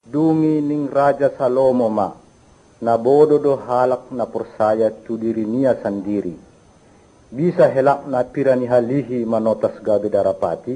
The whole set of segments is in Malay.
dungi ning Raja Salomo ma, na bodo do halak na persaya tu diri niya sendiri. Bisa helak na pirani halihi manotas gabi darapati,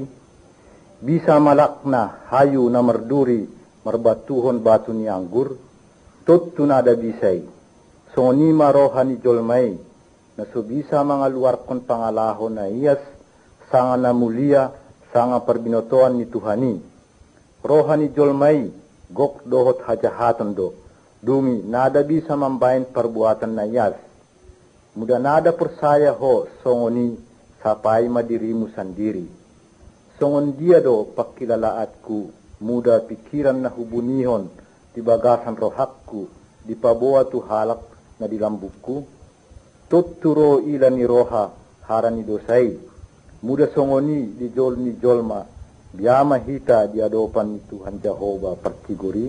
bisa malak na hayu na merduri marbatuhon batu ni anggur, tuttu na da bisay, soni marohani jolmay, na subisa mga luar kon pangalahon na iyas, sanga na mulia, sanga perbinotoan ni Tuhani. Rohani jolmay, gok dohot hajahatan do, dungi nada bisa mambain perbuatan na iyas. Muda nada persaya ho, songoni sapai madirimu sendiri. Songon dia do pakilalaatku, muda pikiran na hubunihon, di bagasan rohakku, di paboa tu halak na dilambukku. Tuturo ila ni roha harani dosai, muda songoni di jol ni jolma, biama hita di adopan ni Tuhan Jehovah pertiguri.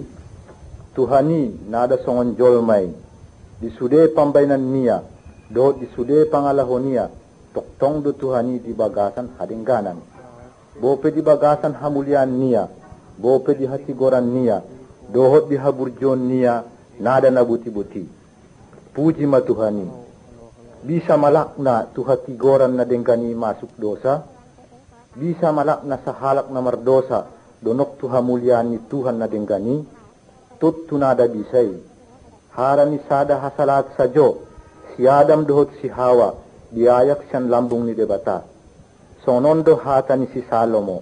Tuhani nada songon jolmai, di sude pambainan niya, do di sude pangalahonia, toktong do Tuhani di bagasan hadingganan. Bope di bagasan hamulian niya, bope di hatigoran niya, dohot di haburjon niya, nada na buti-buti. Puji ma Tuhani. Bisa malakna tu hatigoran na dengkani masuk dosa, bisa malakna sa halak na mardosa, donok tu hamulian ni Tuhan na dengkani, tuttu nada bisay. Harani sada hasalat sajo, si Adam dohot si Hawa, diayak siyan lambung ni debata. Sonon do hata ni si Salomo.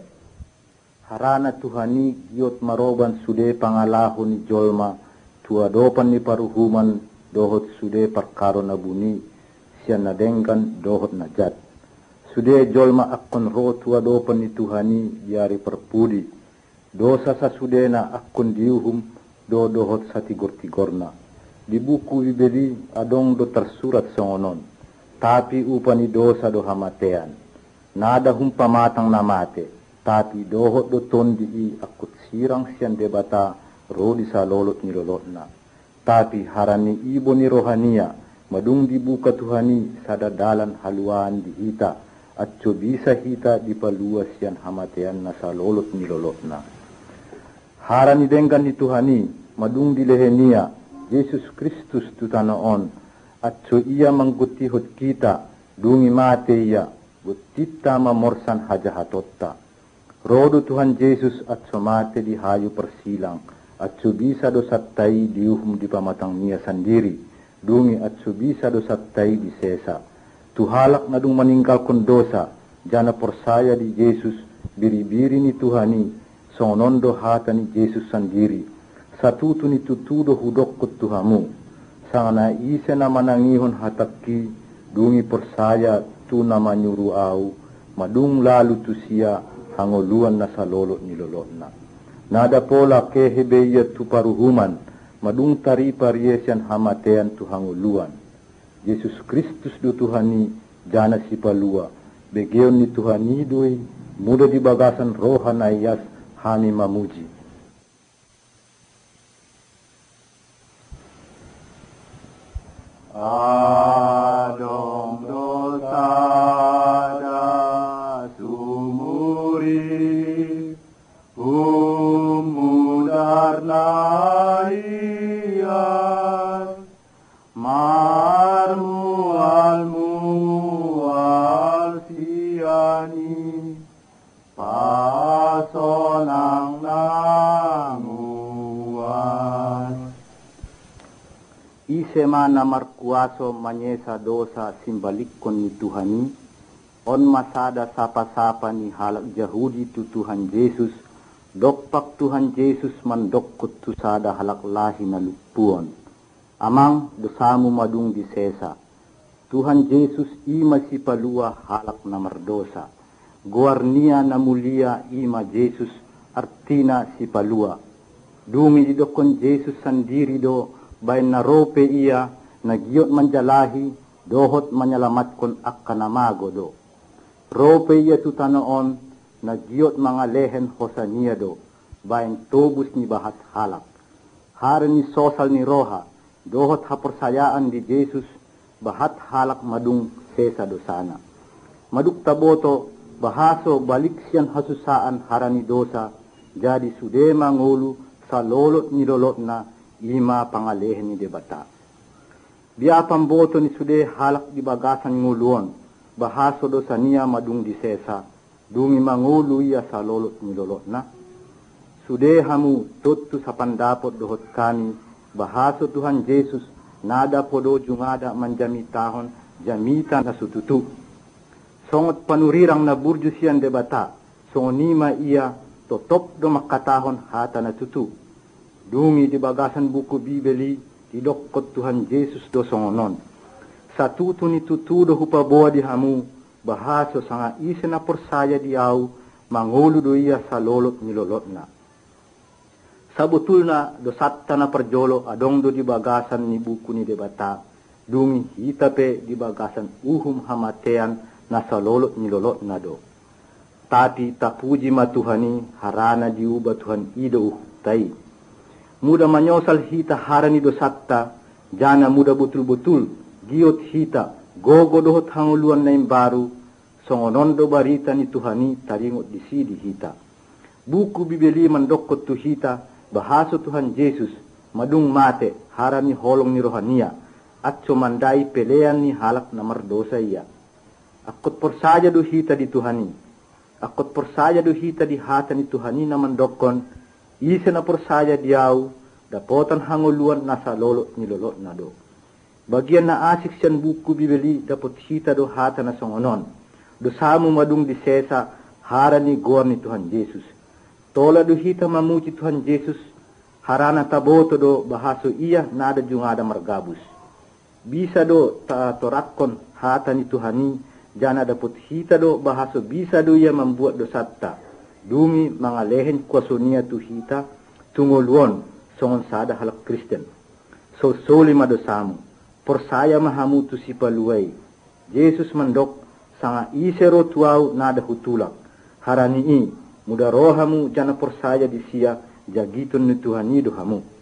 Harana Tuhani giyot maroban sude pangalaho ni jolma, tuadopan ni paruhuman dohot sude perkaro na buni, siyan na dengkan dohot na jat. Sude jolma akon ro tuadopan ni Tuhani yari perpudi. Dosa sa sude na akon diuhum do dohot sa tigor-tigorna. Di buku ibeli adong do tersurat songonon. Tapi upani dosa do hamatean. Nada hum pamatang na mate. Tapi dohot do tondi i akut sirang siyan debata ro di sa lolot ni lolot na. Tapi harani ibo ni rohania, madung dibuka Tuhani sada dalan haluan di hita, at bisa hita di paluas yan hamatean na sa lolot ni lolot na. Harani dengkan ni Tuhani, madung di lehenia, Yesus Kristus tutanoon, at iya manggutihot kita, dungi mate iya, gutita mamorsan hajahatotta. Rodo Tuhan Yesus at mate di hayu persilang, at bisa dosatay diuhum di pamatang niya sendiri, dungi at subisa dosatay di sesa. Tuhalak na dung maningkal kon dosa, jana persaya di Yesus, biri-biri ni Tuhani, songonondo hata ni Yesus sendiri. Satutu ni tutudo hudok kot Tuhamu, sanga na isa na manangihon hatakki, dungi persaya tu na manyuru au, madung lalu tu siya, hangoluan na sa lolot ni lolot na. Nada pola kehebeya tu paruhuman, madung tari pariesian hamatean tu hanguluan. Yesus Kristus do Tuhani jana si palua, begeon ni Tuhani doi, muda di bagasan rohan ayas hani mamuji. Adong dosa da sumuri, umudar na iyas, marmual siyani, pasonang nanguan. Isema na markuaso manyesa dosa simbalikon ni Tuhani, on masada sapa-sapa ni halak Yahudi tu Tuhan Yesus, dokpak Tuhan Yesus mandokut tu sada halak lahi na lupuon. Amang dosamu madung di sesa. Tuhan Yesus ima si palua halak na mardosa. Guarnia na mulia ima Yesus artina si palua. Dungi di dokon Yesus sendiri do, bain na rope iya, nagyot manjalahi, dohot manyalamat kon akkanamago do. Rope iya tutanoon, nagyot mga lehen hosania do, bain tobus ni bahat halak. Hari ni sosal ni roha, dohot hapersayaan di Yesus, bahat halak madung sesa dosana. Maduk taboto, bahaso balik siyan hasusaan harani dosa, jadi sude mangulu sa lolot ni lolot na ima pangalehen ni debata. Biya pamboto ni sude halak di bagasan nguluan, bahaso do sa niya madung di sesa, dungi mangulu iya sa lolot ni lolot na. Sude hamu tutu sa pandapot dohot kami, bahaso Tuhan Yesus, nada podo jungada manjami tahon, jamita na sututu. Songot panurirang na burju siyan debata, songonima iya, totop do makatahon hata na tutu. Dungi di bagasan buku Bibeli, didokot Tuhan Yesus do songonon. Sa tutu ni tutu do hupaboa di hamu, bahaso sanga isi na persaya di au, mangulu do iya sa lolot ni lolot na. Sa butul na do satta na perjolo adong do di bagasan ni buku ni debata, dungi hitape di bagasan uhum hamatean na sa lolot ni lolot na do. Tapi tapuji matuhani harana diuba Tuhan ido tai. Muda manyosal hita harani do satta, jana muda betul-betul giot hita gogo dohot hanguluan na baru, songonon do barita ni Tuhani taringot di sidi hita. Buku Bibeli mandokot tu hita, bahaso Tuhan Yesus madung mate harani holong ni rohania at sumandai pelean ni halak na mardosa iya. Akot persaya do hita di Tuhani. Akot persaya do hita di hata ni Tuhani na mandokon, isa na persaya diaw, dapotan hanguluan nasa lolot ni lolot na do. Bagian na asik siyan buku Bibeli dapot hita do hata na songonon. Do samu madung di sesa hara ni gor ni Tuhan Yesus. Tola do hita mamuci Tuhan Yesus, harana taboto do bahaso iya nada jungada margabus. Bisa do torakon hata ni Tuhani, jana dapot hita do bahaso bisa do ia membuat dosatta. Dumi mangalehen kuasunia tu hita, tunguluan songon sada halak Kristen. So soli madosamu, persaya mahamu tu si paluai. Yesus mandok sanga isero tuau nada hutulak. Harani i, muda rohamu jana persaya di sia, jagitun ni Tuhani do hamu.